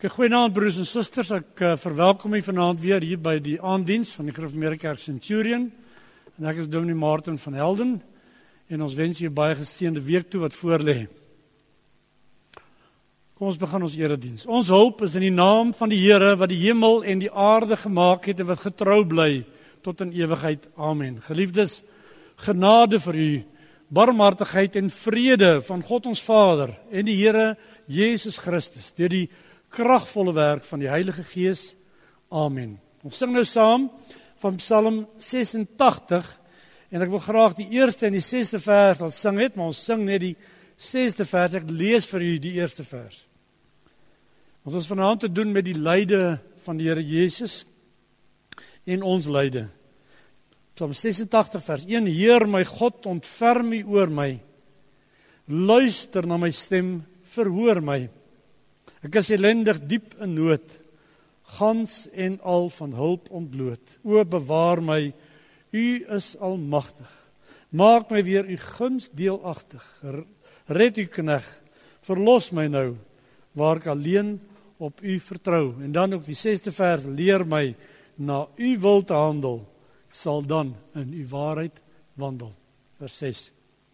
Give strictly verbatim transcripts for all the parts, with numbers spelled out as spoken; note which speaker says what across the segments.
Speaker 1: Okay, goeienaand broers en susters, ek uh, verwelkom u vanaand weer hier by die aanddiens van die Gereformeerde Kerk Centurion. En ek is Dominee Martin van Helden en ons wens u 'n baie geseënde week toe wat voorlê. Kom ons begin ons erediens. Ons hulp is in die naam van die Here wat die hemel en die aarde gemaak het en wat getrou bly tot in ewigheid. Amen. Geliefdes, genade vir u, barmhartigheid en vrede van God ons Vader en die Here Jesus Christus deur die kragvolle werk van die Heilige Gees. Amen. Ons sing nou saam van Psalm sesentagtig en ek wil graag die eerste en die sesde vers al sing het, maar ons sing net die sesde vers. Ek lees vir u die eerste vers. Ons is vanaand te doen met die lyde van die Here Jesus en ons lyde. Psalm sesentagtig vers een: Heer my God, ontferm u oor my. Luister na my stem, verhoor my. Ek is ellendig diep in nood, gans en al van hulp ontbloot. O, bewaar my, u is almagtig. Maak my weer u guns deelagtig. Red u knegt, verlos my nou, waar ek alleen op u vertrou. En dan ook die sesde vers: leer my na u wil te handel, ek sal dan in u waarheid wandel. Vers ses.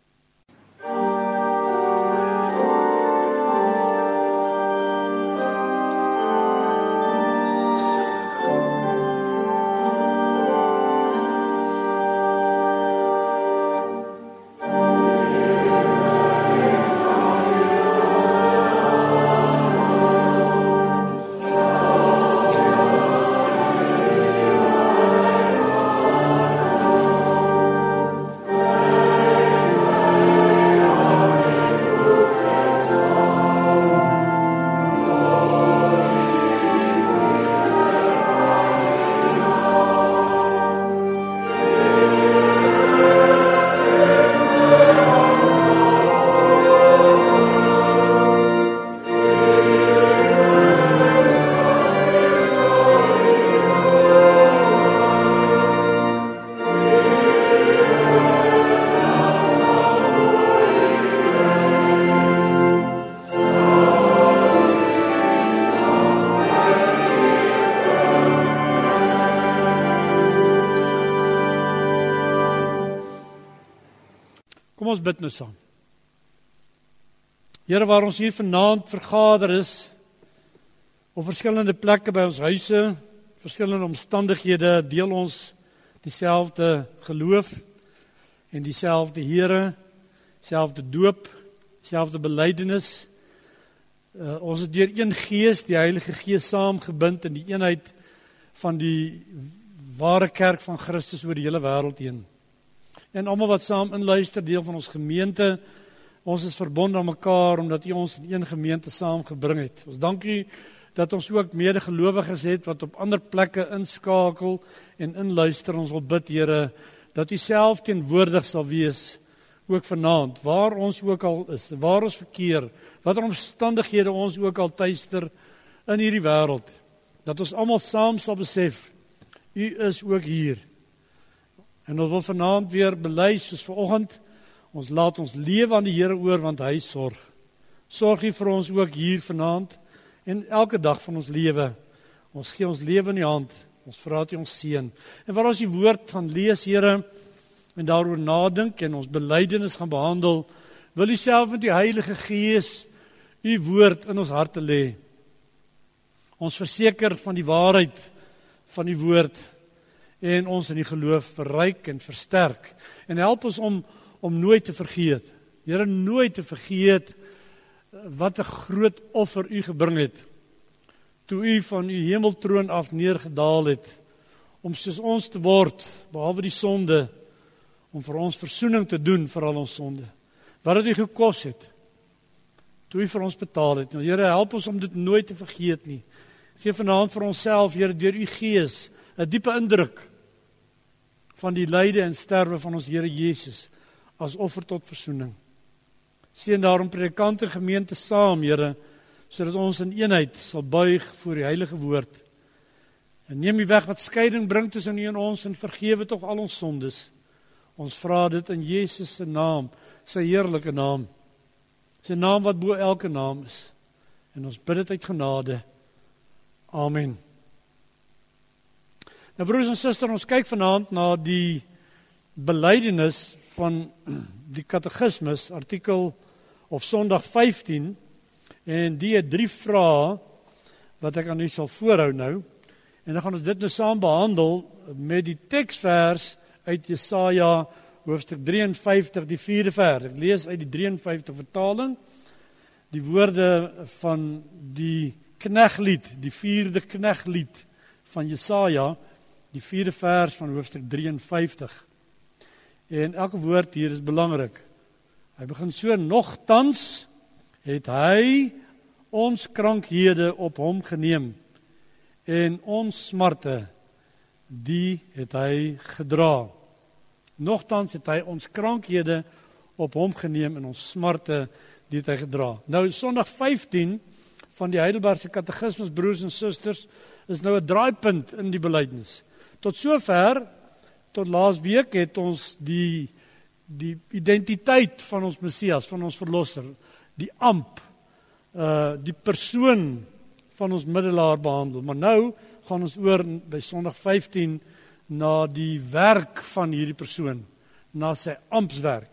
Speaker 1: Ons bid nou saam. Here, waar ons hier vanaand vergader is, op verskillende plekke by ons huise, verskillende omstandighede, deel ons dieselfde geloof en dieselfde Here, dieselfde doop, dieselfde belydenis. Uh, ons het deur een Gees, die Heilige Gees, saamgebind in die eenheid van die ware kerk van Christus oor die hele wêreld heen. En almal wat saam inluister, deel van ons gemeente, ons is verbond aan mekaar, omdat u ons in een gemeente saamgebring het. Ons dank u dat ons ook medegelowiges het, wat op ander plekke inskakel en inluister. Ons wil bid, Here, dat u self teenwoordig sal wees, ook vanaand, waar ons ook al is, waar ons verkeer, watter omstandighede ons ook al tuister in hierdie wêreld, dat ons almal saam sal besef, u is ook hier. En ons wil vanaand weer bely soos vanoggend, ons laat ons lewe aan die Here oor, want hy sorg. Sorg hy vir ons ook hier vanaand en elke dag van ons lewe. Ons gee ons lewe in die hand, ons vra dat u ons seën. En waar ons die woord gaan lees, Here, en daaroor nadink en ons belydenis gaan behandel, wil u self met die Heilige Gees u woord in ons harte lê. Ons verseker van die waarheid van die woord en ons in die geloof verryk en versterk. En help ons om, om nooit te vergeet, Here, nooit te vergeet wat 'n groot offer u gebring het, toe u van u hemeltroon af neergedaal het, om soos ons te word, behalwe die sonde, om vir ons versoening te doen vir al ons sonde. Wat het u gekos het, toe u vir ons betaal het. Nou, Here, help ons om dit nooit te vergeet nie. Geef vanaand vir onsself, Here, deur u Gees, 'n diepe indruk van die lyde en sterwe van ons Here Jesus, as offer tot versoening. Seën daarom predikante gemeente saam, Here, sodat ons in eenheid sal buig voor die heilige woord. En neem u weg wat skeiding bring tussen u en ons, en vergewe tog al ons sondes. Ons vra dit in Jesus se naam, sy heerlike naam, sy naam wat bo elke naam is. En ons bid dit uit genade. Amen. Nou broers en susters, ons kyk vanaand na die belydenis van die katekismus, artikel of Sondag vyftien, en die het drie vrae wat ek aan u sal voorhou nou, en dan gaan ons dit nou saam behandel met die teksvers uit Jesaja hoofstuk drieënvyftig, die vierde vers. Ek lees uit die drieënvyftig vertaling, die woorde van die kneglied, die vierde kneglied van Jesaja, die vierde vers van hoofstuk drieënvyftig. En elke woord hier is belangrik. Hy begin so: nogtans het hy ons krankhede op hom geneem, en ons smarte, die het hy gedra. Nogtans het hy ons krankhede op hom geneem, en ons smarte, die het hy gedra. Nou, Sondag vyftien van die Heidelbergse Katekismus, broers en susters, is nou 'n draaipunt in die belydenis. Tot sover, tot laas week het ons die, die identiteit van ons Messias, van ons Verlosser, die amp, uh, die persoon van ons middelaar behandel. Maar nou gaan ons oor by Sondag vyftien na die werk van hierdie persoon, na sy amptswerk.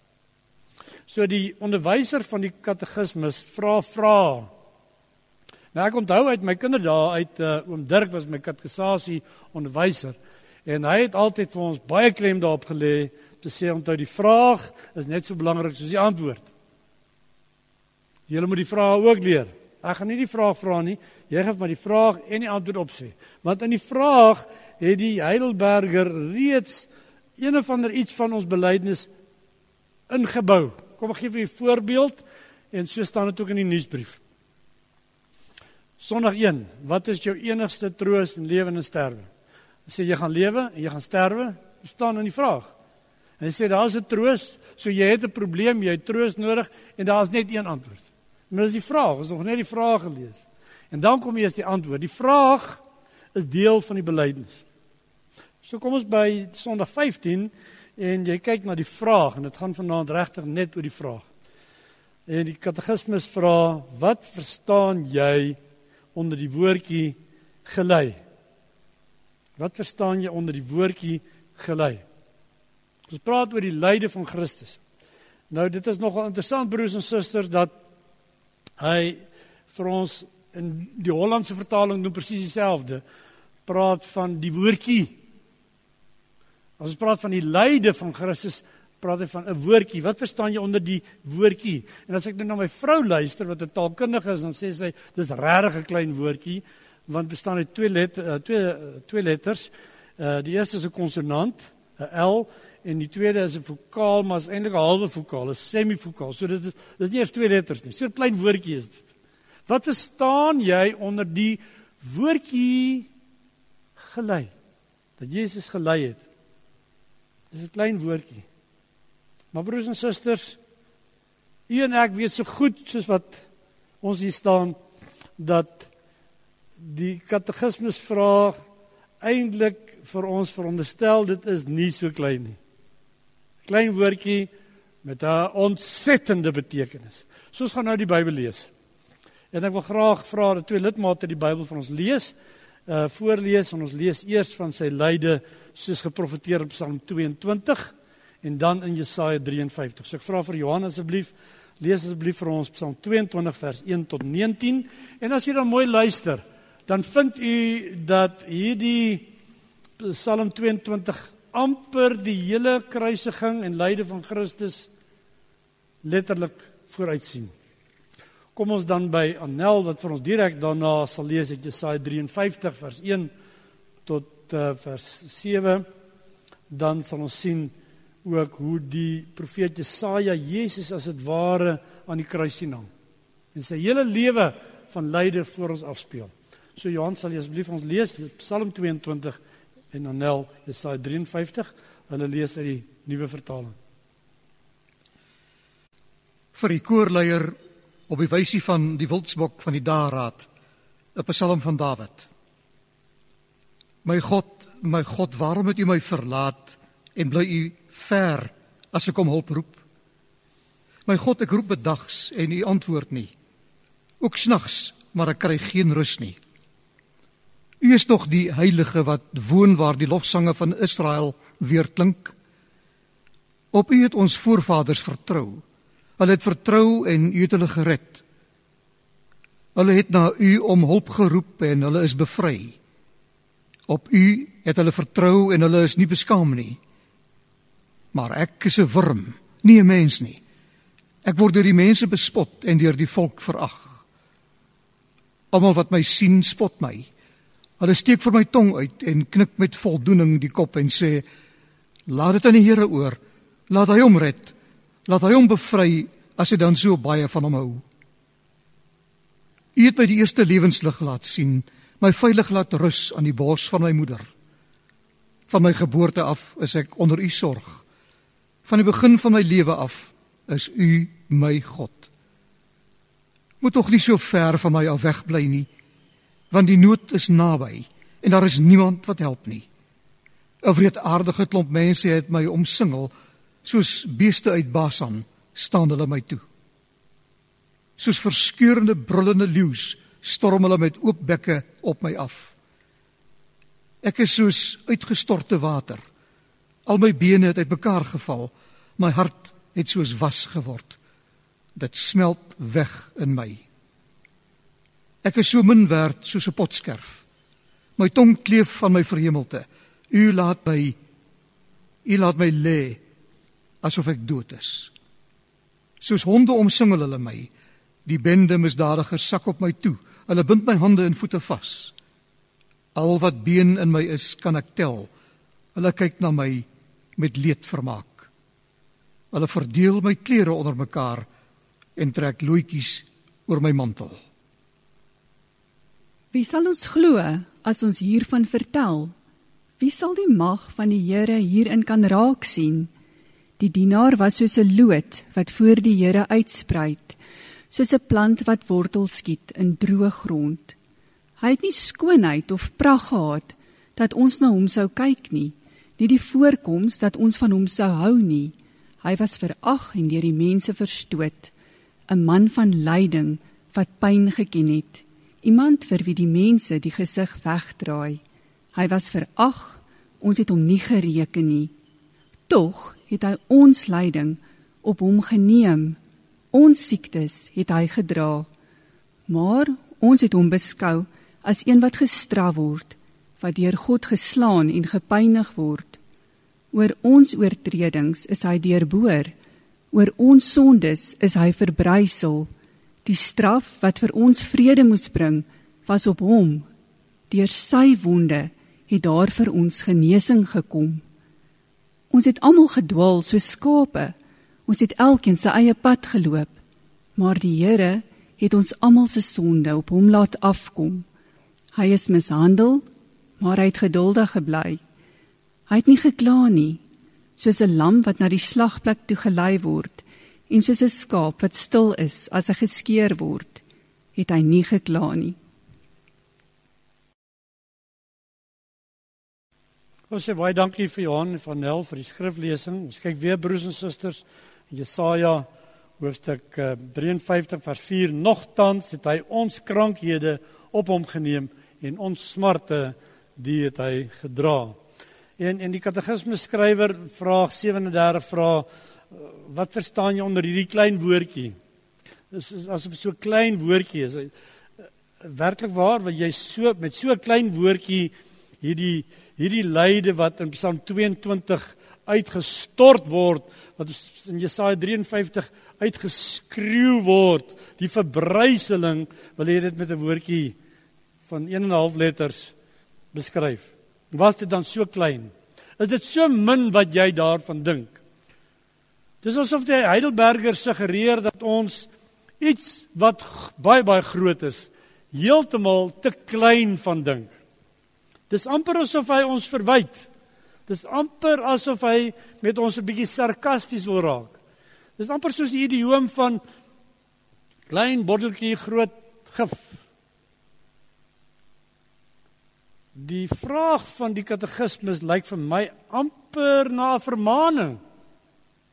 Speaker 1: So die onderwyser van die katekismus vra vra. Nou ek onthou uit my kinderdae, uit uh, oom Dirk was my katekisasie onderwyser, en hy het altyd vir ons baie klem daarop gelê, te sê, onthou die vraag is net so belangrik soos die antwoord. Julle moet die vraag ook leer. Ek gaan nie die vraag vra nie, jy gaan maar die vraag en die antwoord opsê. Want in die vraag het die Heidelberger reeds een of ander iets van ons belydenis ingebou. Kom ek gee vir 'n voorbeeld, en so staan dit ook in die nuusbrief. Sondag een, wat is jou enigste troos in lewe en sterwe? Hy sê, jy gaan lewe en jy gaan sterwe, dit staan in die vraag. En hy sê, daar is 'n troos, so jy het 'n probleem, jy het troos nodig, en daar is net een antwoord. Maar dis die vraag, ons het nog net die vraag gelees. En dan kom eers die antwoord. Die vraag is deel van die belydenis. So kom ons by Sondag vyftien, en jy kyk na die vraag, en dit gaan vanaand regtig net oor die vraag. En die katekismus vra, wat verstaan jy onder die woordjie gelei? Wat verstaan jy onder die woordjie gelei? Ons praat oor die lyde van Christus. Nou, dit is nogal interessant, broers en susters, dat hy vir ons in die Hollandse vertaling doen presies dieselfde, praat van die woordjie. As ons praat van die lyde van Christus, praat hy van 'n woordjie. Wat verstaan jy onder die woordjie? En as ek nou na my vrou luister, wat 'n taalkundige is, dan sê sy, dis regtig 'n klein woordjie, want bestaan uit twee, let, uh, twee, uh, twee letters. Uh, die eerste is 'n konsonant, 'n L, en die tweede is 'n vokaal, maar is eintlik 'n halwe vokaal, 'n semivokaal. So dit is, dit is nie eers twee letters nie. So 'n klein woordjie is dit. Wat verstaan jy onder die woordjie gelei? Dat Jesus gelei het. Dis 'n klein woordjie. Maar broers en susters, u en ek weet so goed soos wat ons hier staan, dat die katekismus vraag eintlik vir ons veronderstel, dit is nie so klein nie. Klein woordjie met 'n ontsettende betekenis. So ons gaan nou die Bybel lees. En ek wil graag vra dat twee lidmate die Bybel vir ons lees, uh, voorlees, en ons lees eers van sy lyde soos geprofeteer in Psalm tweeëntwintig, en dan in Jesaja drieënvyftig. So ek vra vir Johan asseblief, lees asseblief vir ons Psalm tweeëntwintig vers een tot negentien, en as jy dan mooi luister, dan vind u dat hierdie Psalm tweeëntwintig amper die hele kruisiging en lyde van Christus letterlik vooruitsien. Kom ons dan by Annel, wat vir ons direk daarna sal lees uit Jesaja drieënvyftig vers een tot uh, vers sewe, dan sal ons sien ook hoe die profeet Jesaja Jesus as het ware aan die kruis sien hang, en sy hele lewe van lyde voor ons afspeel. So Johan, sal jy asseblief ons lees, Psalm tweeëntwintig, en Annel, Jesaja drieënvyftig, hulle lees uit die nuwe vertaling.
Speaker 2: Vir die koorleier op die wysie van die wildsbok van die dageraad, 'n Psalm van Dawid. My God, my God, waarom het u my verlaat en bly u ver as ek om hulp roep? My God, ek roep bedags en u antwoord nie. Ook snags, maar ek kry geen rus nie. U is tog die heilige wat woon waar die lofsange van Israel weerklink. Op u het ons voorvaders vertrou. Hulle het vertrou en u het hulle gered. Hulle het na u om hulp geroep en hulle is bevry. Op u het hulle vertrou en hulle is nie beskaam nie. Maar ek is 'n wurm, nie 'n mens nie. Ek word deur die mense bespot en deur die volk verag. Almal wat my sien, spot my. Hulle steek vir my tong uit en knik met voldoening die kop en sê, laat dit aan die Here oor, laat hy hom red, laat hy hom bevry, as hy dan so baie van hom hou. U het my die eerste lewenslig laat sien, my veilig laat rus aan die bors van my moeder. Van my geboorte af is ek onder u sorg. Van die begin van my lewe af is u my God. Moet tog nie so ver van my af wegbly nie, want die nood is naby en daar is niemand wat help nie. 'n wreedaardige klomp mense het my omsingel, soos beeste uit Basan staan hulle my toe. Soos verskeurende brullende leeu's storm hulle met oop bekke op my af. Ek is soos uitgestorte water. Al my bene het uitmekaar geval, my hart het soos was geword. Dit smelt weg in my. Ek is so min werd soos 'n potskerf. My tong kleef van my verhemelte. U laat my, u laat my lê, asof ek dood is. Soos honde omsingel hulle my. Die bende misdadigers sak op my toe. Hulle bind my hande en voete vas. Al wat been in my is, kan ek tel. Hulle kyk na my met leed vermaak. Hulle verdeel my klere onder mekaar en trek looitjies oor my mantel.
Speaker 3: Wie sal ons glo as ons hiervan vertel? Wie sal die mag van die Here hierin kan raak sien? Die dienaar was soos 'n loot wat voor die Here uitsprei, soos 'n plant wat wortel skiet in droë grond. Hy het nie skoonheid of pragt gehad, dat ons na hom sou kyk nie, nie die voorkoms dat ons van hom sou hou nie. Hy was verag en deur die mense verstoot, 'n man van lyding wat pyn geken het, iemand vir wie die mense die gesig wegdraai. Hy was verag, ons het hom nie gereken nie. Tog het hy ons lyding op hom geneem, ons siektes het hy gedra. Maar ons het hom beskou as een wat gestraf word, wat deur God geslaan en gepynig word. Oor ons oortredings is hy deurboor, oor ons sondes is hy verbrysel. Die straf wat vir ons vrede moes bring, was op hom. Deur sy wonde het daar vir ons genesing gekom. Ons het almal gedwaal soos skape, ons het elkeen sy eie pad geloop, maar die Here het ons almal se sonde op hom laat afkom. Hy is mishandel, maar hy het geduldig gebly. Hy het nie gekla nie, soos 'n lam wat na die slagplek toe gelei word, en soos 'n skaap wat stil is as hy geskeer word, het hy nie gekla nie.
Speaker 1: Ons sê baie dankie vir Johan en van Nel vir die skriflesing. Ons kyk weer, broers en susters, Jesaja hoofstuk drieënvyftig vers vier. Nogtans het hy ons krankhede op hom geneem en ons smarte die het hy gedra. En en die katekisme skrywer vraag sewenendertig vra, wat verstaan jy onder hierdie klein woordjie? Dis asof so 'n klein woordjie is. Werklik waar, want jy so met so 'n klein woordjie hierdie hierdie lyde wat in Psalm tweeëntwintig uitgestort word, wat in Jesaja drieënvyftig uitgeskreeu word, die verbryseling, wil jy dit met 'n woordjie van een en 'n half letters beskryf. Was dit dan so klein? Is dit so min wat jy daarvan dink? Dis asof die Heidelberger suggereer dat ons iets wat baie baie groot is, heeltemal te klein van dink. Dis amper asof hy ons verwyd. Dis amper asof hy met ons 'n bietjie sarkasties wil raak. Dis amper soos die idioom van klein botteltjie groot gif. Die vraag van die katekismus lyk vir my amper na 'n vermaaning.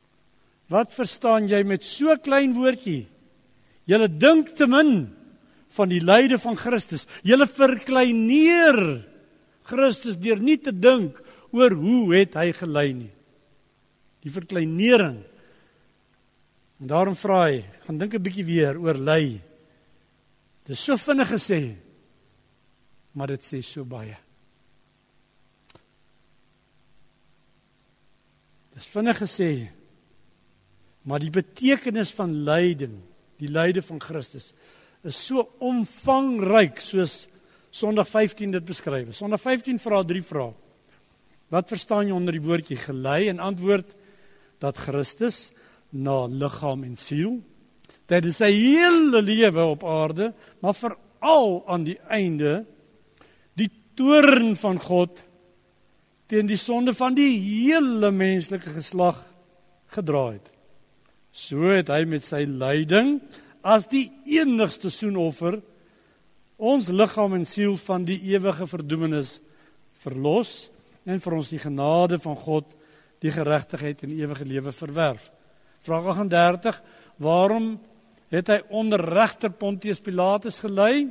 Speaker 1: Wat verstaan jy met so klein woordjie? Julle dink te min van die lyde van Christus. Julle verkleineer Christus deur nie te dink oor hoe het hy gelei nie. Die verkleinering. En daarom vra hy, gaan dink 'n bietjie weer oor ly. Dit is so vinnig gesê, maar dit sê so baie. Dit is vinnig gesê, maar die betekenis van lyding, die lyde van Christus, is so omvangryk, soos Sondag vyftien dit beskryf. Sondag vyftien vra drie vrae. Wat verstaan jy onder die woordjie gelei? En antwoord dat Christus na liggaam en siel, dat is sy hele lewe op aarde, maar veral aan die einde, die toorn van God teen die sonde van die hele menslike geslag gedra het. So het hy met sy lyding as die enigste soenoffer ons liggaam en siel van die ewige verdoemenis verlos en vir ons die genade van God, die geregtigheid en die ewige lewe verwerf. Vraag agt en dertig, waarom het hy onder regter Pontius Pilatus gelei?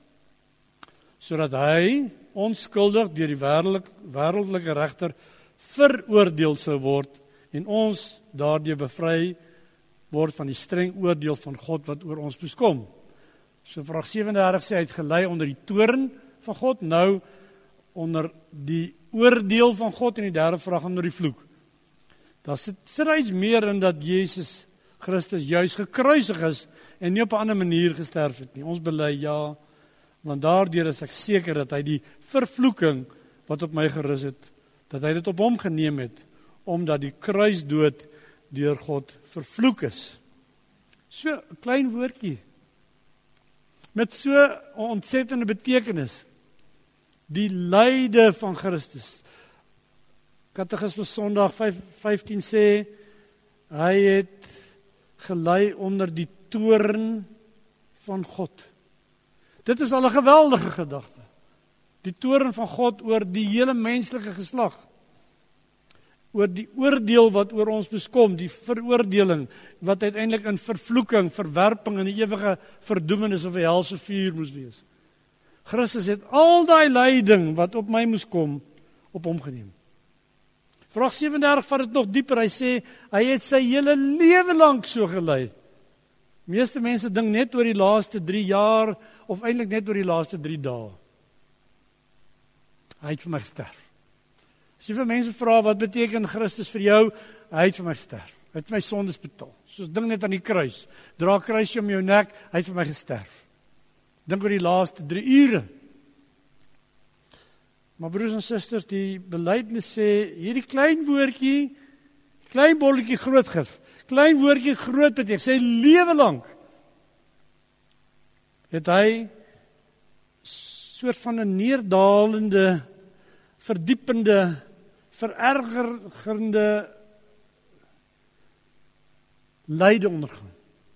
Speaker 1: Sodat hy onskuldig deur die wêreldik, wêreldelike regter veroordeel sou word en ons daardeur bevry word van die streng oordeel van God wat oor ons moes kom. So vraag vyf en dertig sê hy het gelei onder die toorn van God, nou onder die oordeel van God, en die derde vraag onder die vloek. Daar sit, sit daar iets meer in dat Jesus Christus juis gekruisig is en nie op 'n ander manier gesterf het nie. Ons bely ja, want daardeur is ek seker dat hy die vervloeking wat op my gerus het, dat hy dit op hom geneem het, omdat die kruisdood deur God vervloek is. So 'n klein woordjie met so 'n ontsettende betekenis. Die lyde van Christus. Katekismus Sondag vyftien sê, hy het gelei onder die toorn van God. Dit is al 'n geweldige gedagte. Die toorn van God oor die hele menslike geslag. Oor die oordeel wat oor ons beskom, die veroordeling, wat uiteindelik in vervloeking, verwerping in die ewige verdoemenis of die helse vuur moes wees. Christus het al daai lyding wat op my moes kom, op hom geneem. Vraag vyf en dertig vat dit nog dieper, hy sê, hy het sy hele lewe lank so gelei. Meeste mense dink net oor die laaste drie jaar, of eintlik net oor die laaste drie dae. Hy het vir my gesterf. As jy vir mense vra, wat beteken Christus vir jou? Hy het vir my gesterf. Hy het my sondes betaal. Soos ding net aan die kruis. Dra kruisje om jou nek, hy het vir my gesterf. Dink oor die laaste drie ure. Maar broers en susters, die belydenis sê, hierdie klein woordjie, klein bolletjie groot gif, klein woordjie groot beteken, sy lewe lank, het hy soort van 'n neerdalende, verdiepende, verergerende lyde ondergaan.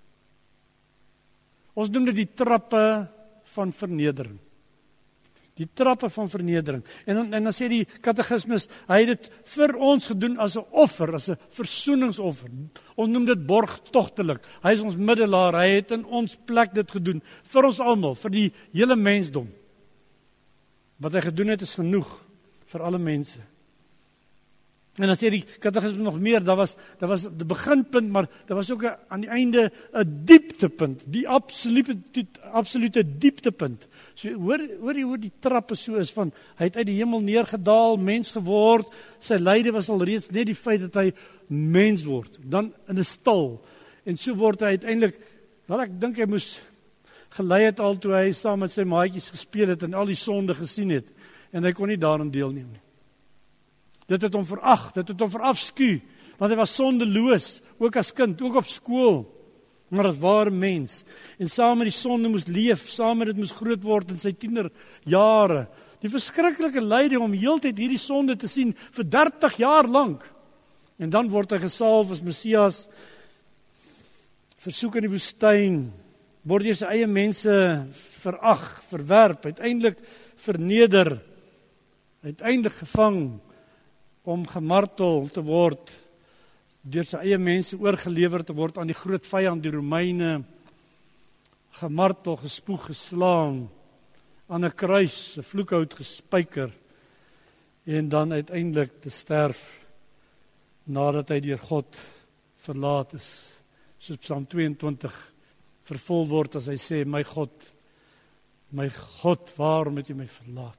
Speaker 1: Ons noem dit die trappe van vernedering. Die trappe van vernedering. En, en dan sê die katekismus, hy het dit vir ons gedoen as 'n offer, as 'n versoeningsoffer. Ons noem dit borgtogtelik. Hy is ons middelaar, hy het in ons plek dit gedoen, vir ons almal, vir die hele mensdom. Wat hy gedoen het is genoeg vir alle mense. En dan sê die katekismus nog meer, daar was, daar was die beginpunt, maar daar was ook a, aan die einde 'n dieptepunt, die absolute, die absolute dieptepunt. So hoor, hoor jy hoe die trappe so is, van hy het uit die hemel neergedaal, mens geword, sy lyde was al reeds net die feit dat hy mens word, dan in 'n stal, en so word hy uiteindelik, wel ek dink hy moes gelei het al toe hy saam met sy maatjies gespeel het, en al die sonde gesien het, en hy kon nie daarin deelneem nie. Dit het hom verag, dit het hom verafskuw, want hy was sondeloos, ook as kind, ook op skool, maar as ware mens, en saam met die sonde moes leef, saam met dit moes groot word in sy tienerjare, die verskriklike lyding om heeltyd hierdie sonde te sien, vir dertig jaar lank, en dan word hy gesalf as Messias, versoek in die woestyn, word deur sy eie mense verag, verwerp, uiteindelik verneder, uiteindelik gevang, om gemartel te word, deur sy eie mense oorgelewer te word aan die groot vyand, die Romeine, gemartel, gespoeg, geslaan, aan 'n kruis, 'n vloekhout gespyker, en dan uiteindelik te sterf, nadat hy deur God verlaat is. Soos Psalm tweeëntwintig vervul word as hy sê, my God, my God, waarom het U my verlaat?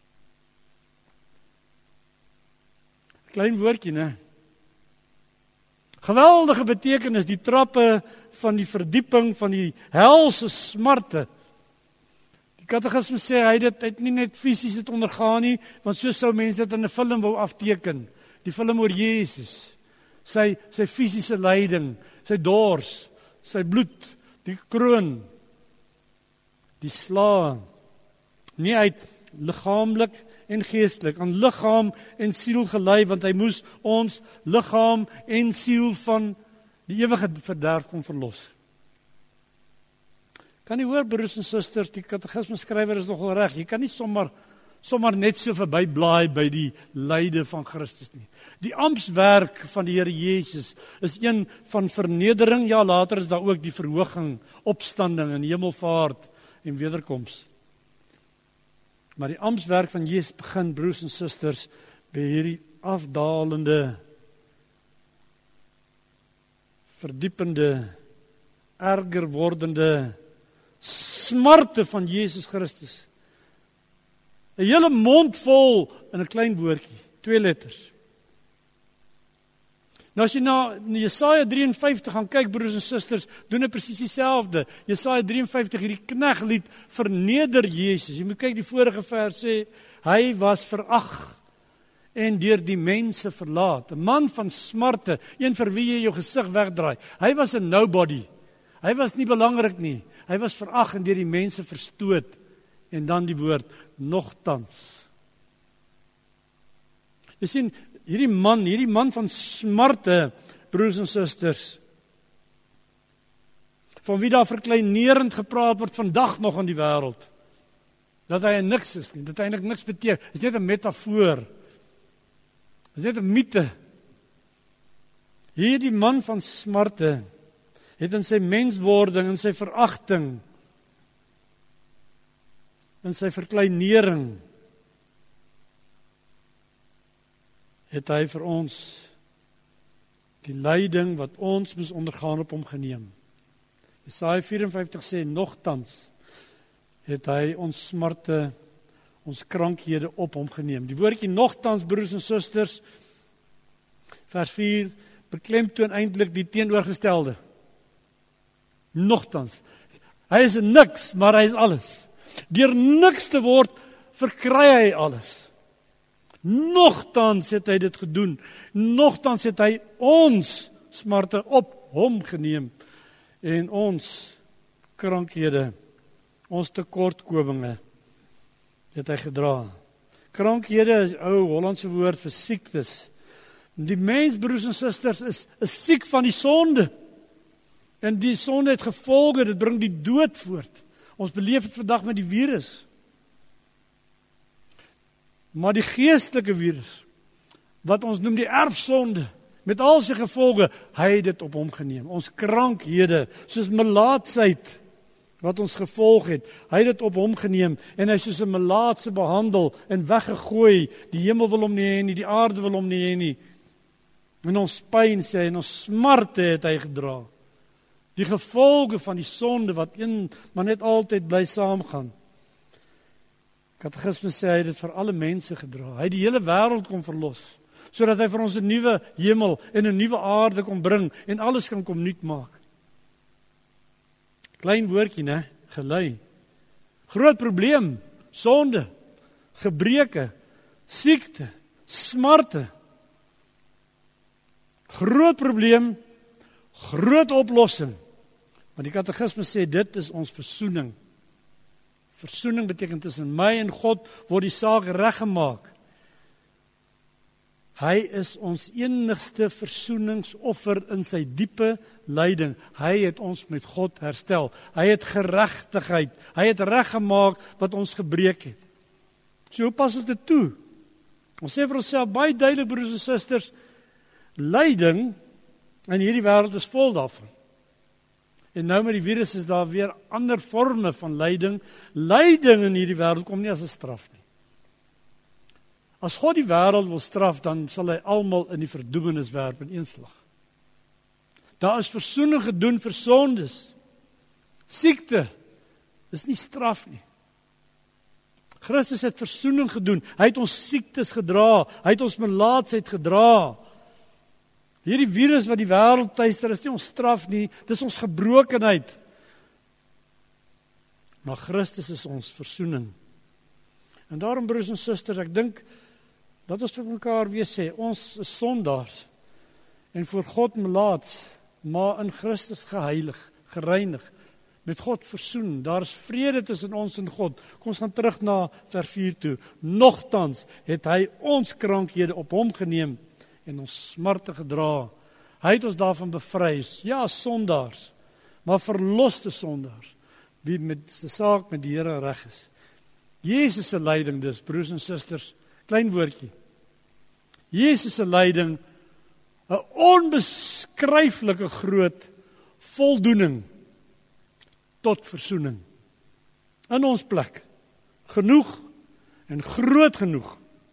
Speaker 1: Klein woordjie, né? Geweldige betekenis, die trappe van die verdieping van die helse smarte. Die katekisme sê hy dit het nie net fisies het ondergaan nie, want so sou mense dit in 'n film wou afteken. Die film oor Jesus, sy sy fisiese lyding, sy dors, sy bloed, die kroon, die slae, nie uit liggaamlik en geestelik, aan liggaam en siel gelei, want hy moes ons liggaam en siel van die ewige verderf kom verlos. Kan jy hoor, broers en susters, die katekisme skrywer is nogal reg, jy kan nie sommer, sommer net so verby blaai by die lyde van Christus nie. Die ampswerk van die Here Jesus is een van vernedering, ja later is daar ook die verhoging, opstanding en hemelvaart en wederkoms. Maar die ampswerk van Jesus begin, broers en susters, by hierdie afdalende, verdiepende, erger wordende smarte van Jesus Christus. 'n Hele mond vol in 'n klein woordjie, twee letters. Nou as jy na Jesaja drie en vyftig gaan kyk, broers en susters, doen hy presies dieselfde. Jesaja drie en vyftig, hierdie kneglied verneder Jesus. Jy moet kyk, die vorige vers sê, hy was verag en deur die mense verlaat. 'n Man van smarte, een vir wie jy jou gesig wegdraai. Hy was 'n nobody. Hy was nie belangrik nie. Hy was verag en deur die mense verstoot. En dan die woord, nogtans. Jy sien, hierdie man, hierdie man van smarte, broers en susters, van wie daar verkleinerend gepraat word vandag nog in die wêreld, dat hy niks is nie, dat hy eintlik niks beteken, is net 'n metafoor, is net 'n mite. Hierdie man van smarte het in sy menswording, in sy veragting, in sy verkleinering, het hy vir ons die lyding wat ons moes ondergaan op hom geneem. Jesaja vyf en vyftig sê, nogtans het hy ons smarte, ons krankhede op hom geneem. Die woordjie nogtans, broers en susters, vers vier, beklemtoon eintlik die teenoorgestelde. Nogtans. Hy is niks, maar hy is alles. Deur niks te word, verkry hy alles. Nogtans het hy dit gedoen. Nogtans het hy ons smarte op hom geneem en ons krankhede, ons tekortkominge het hy gedra. Krankhede is ou Hollandse woord vir siektes. Die mens, broers en susters, is, is siek van die sonde. En die sonde het gevolge, dit bring die dood voort. Ons beleef het vandag met die virus. Maar die geestelike virus, wat ons noem die erfsonde, met al sy gevolge, hy het dit op hom geneem. Ons krankhede, soos melaatsheid, wat ons gevolg het, hy het dit op hom geneem, en hy soos 'n melaatse behandel, en weggegooi, die hemel wil hom nie hê nie, die aarde wil hom nie hê nie, en ons pyn sê, en ons smarte het hy gedra. Die gevolge van die sonde, wat een, maar net altyd bly saamgaan. Katekisme sê hy het dit vir alle mense gedra. Hy het die hele wêreld kom verlos, sodat hy vir ons 'n nuwe hemel en 'n nuwe aarde kom bring en alles kan kom nuut maak. Klein woordjie, né? Gelei. Groot probleem, sonde, gebreke, siekte, smarte. Groot probleem, groot oplossing. Maar die katekisme sê dit is ons versoening. Versoening beteken tussen my en God word die saak reggemaak. Hy is ons enigste versoeningsoffer in sy diepe lyding. Hy het ons met God herstel. Hy het geregtigheid. Hy het reggemaak wat ons gebreek het. So hoe pas dit toe? Ons sê vir onsself baie duidelik, broers en susters, lyding in hierdie wêreld is vol daarvan. En nou met die virus is daar weer ander vorme van lyding. Lyding in hierdie wêreld kom nie as 'n straf nie. As God die wêreld wil straf, dan sal hy almal in die verdoemenis werp in een slag. Daar is versoening gedoen vir sondes. Siekte is nie straf nie. Christus het versoening gedoen. Hy het ons siektes gedra. Hy het ons melaatsheid gedra. Hierdie virus wat die wêreld tuister is nie ons straf nie, dis ons gebrokenheid. Maar Christus is ons versoening. En daarom, broers en susters, ek dink dat ons vir mekaar weer sê, ons is sondaars en voor God melaats, maar in Christus geheilig, gereinig, met God versoen. Daar is vrede tussen ons en God. Kom ons gaan terug na vers vier toe. Nogtans het hy ons krankhede op hom geneem en ons smarte gedra. Hy het ons daarvan bevry. Ja, sondaars, maar verloste sondaars, wie met sy saak met die Here reg is. Jesus se lyding dus, broers en susters, klein woordjie. Jesus se lyding, 'n onbeskryflike groot voldoening tot versoening. In ons plek. Genoeg en groot genoeg.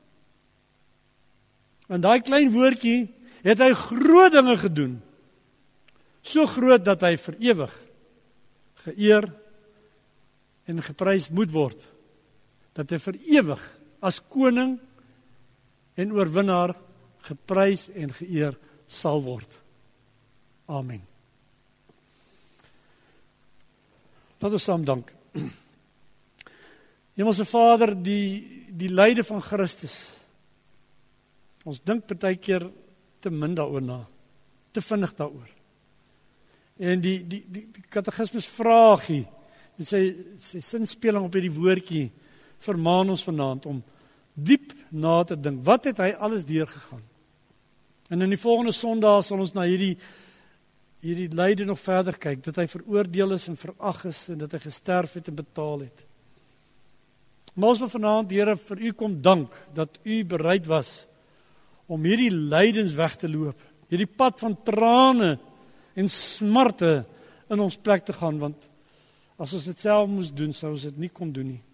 Speaker 1: En daai klein woordjie het hy groot dinge gedoen. So groot dat hy vir ewig geëer en geprys moet word. Dat hy vir ewig as koning en oorwinnaar geprys en geëer sal word. Amen. Laat ons saam dank. Hemelse Vader, die, die lyde van Christus. Ons dink baie keer te min daaroor na, te vinnig daaroor. En die, die, die, die katekismus vraagie, met sy, sy sinspeling op hierdie woordjie, vermaan ons vanaand om diep na te dink. Wat het hy alles deurgegaan? En in die volgende Sondag sal ons na hierdie hierdie lyde nog verder kyk, dat hy veroordeel is en verag is, en dat hy gesterf het en betaal het. Maar ons wil vanaand, Here, vir u kom dank, dat u bereid was om hierdie lydens weg te loop, hierdie pad van trane en smarte in ons plek te gaan, want as ons dit self moes doen, sou ons dit nie kon doen nie.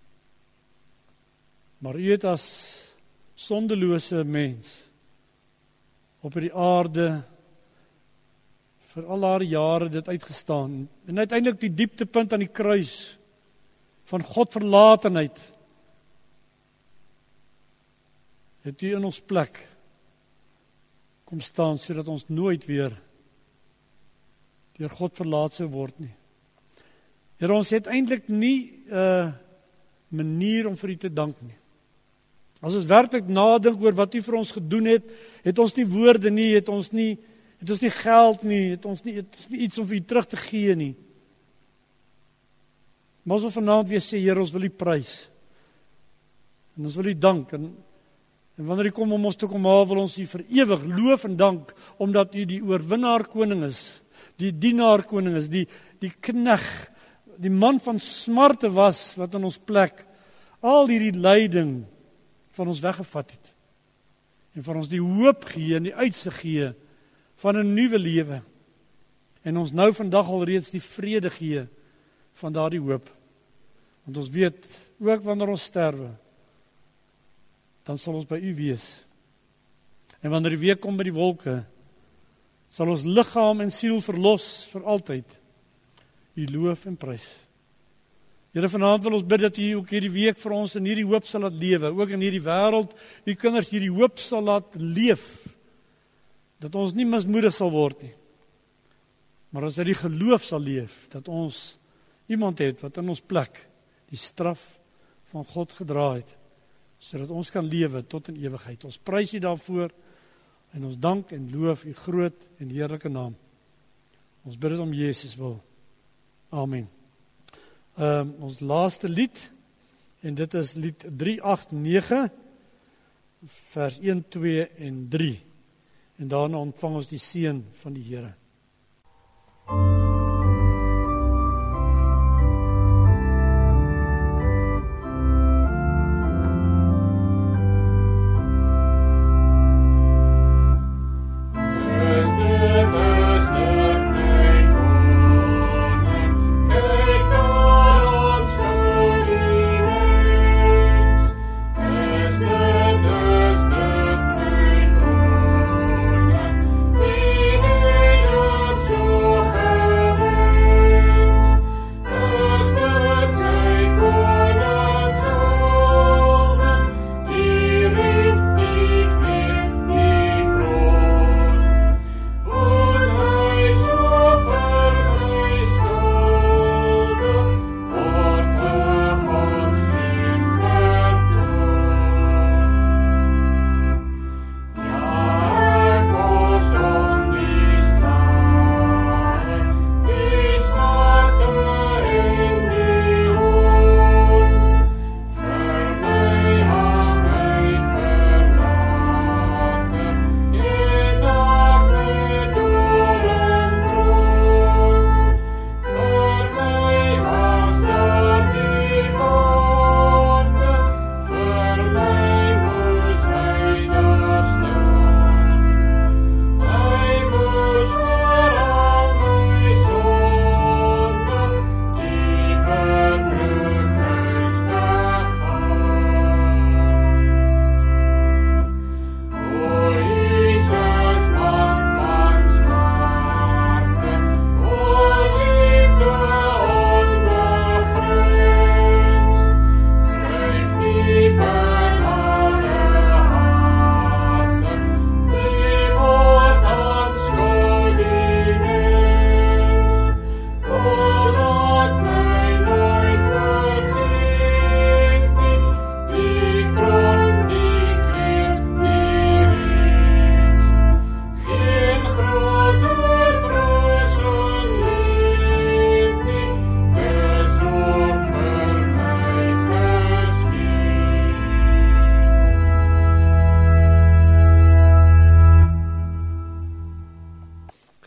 Speaker 1: Maar u het as sondelose mens op die aarde vir al haar jare dit uitgestaan, en uiteindelik die dieptepunt aan die kruis van God verlatenheid, het u in ons plek kom staan, sodat ons nooit weer deur God verlaat sou word nie. Here, ons het eintlik nie 'n uh, manier om vir u te dank nie. As ons werklik nadink oor wat u vir ons gedoen het, het ons nie woorde nie, het ons nie Het ons nie geld nie, het ons nie, het is nie iets om vir u terug te gee nie. Maar ons wil vanaand weer sê, Here, ons wil u prys. En ons wil u dank. En, en wanneer u kom om ons te kom haal, wil ons u vir ewig loof en dank, omdat u die oorwinnaar koning is, die dienaar koning is, die, die knegg, die man van smarte was, wat in ons plek al hierdie lyding van ons weggevat het. En vir ons die hoop gee en die uitsig gee van 'n nuwe lewe. En ons nou vandag al reeds die vrede gee van daardie hoop. Want ons weet, ook wanneer ons sterwe, dan sal ons by u wees. En wanneer u weer kom by die wolke, sal ons liggaam en siel verlos vir altyd. U loof en prys. Here, vanaand wil ons bid dat u ook hierdie week vir ons in hierdie hoop sal laat lewe, ook in hierdie wêreld, u kinders hierdie hoop sal laat leef, dat ons nie mismoedig sal word nie, maar as hy die geloof sal leef, dat ons iemand het wat in ons plek die straf van God gedra het, sodat ons kan lewe tot in ewigheid. Ons prys u daarvoor, en ons dank en loof u groot en heerlike naam. Ons bid dit om Jesus wil. Amen. Um, ons laaste lied, en dit is lied drie agt nege, vers een, twee en drie. En daarna ontvang ons die seën van die Here.
Speaker 4: Teste, teste, my God.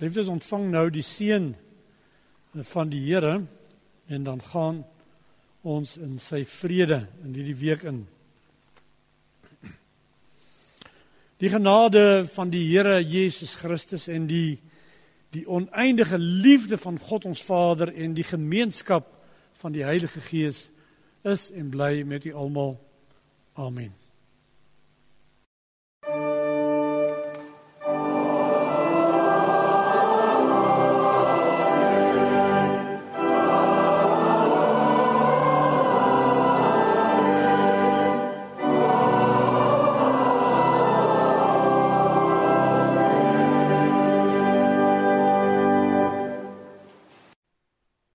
Speaker 1: Geliefdes, ontvang nou die seën van die Here en dan gaan ons in sy vrede in hierdie week in. Die genade van die Here Jesus Christus en die, die oneindige liefde van God ons Vader en die gemeenskap van die Heilige Gees is en bly met u almal. Amen.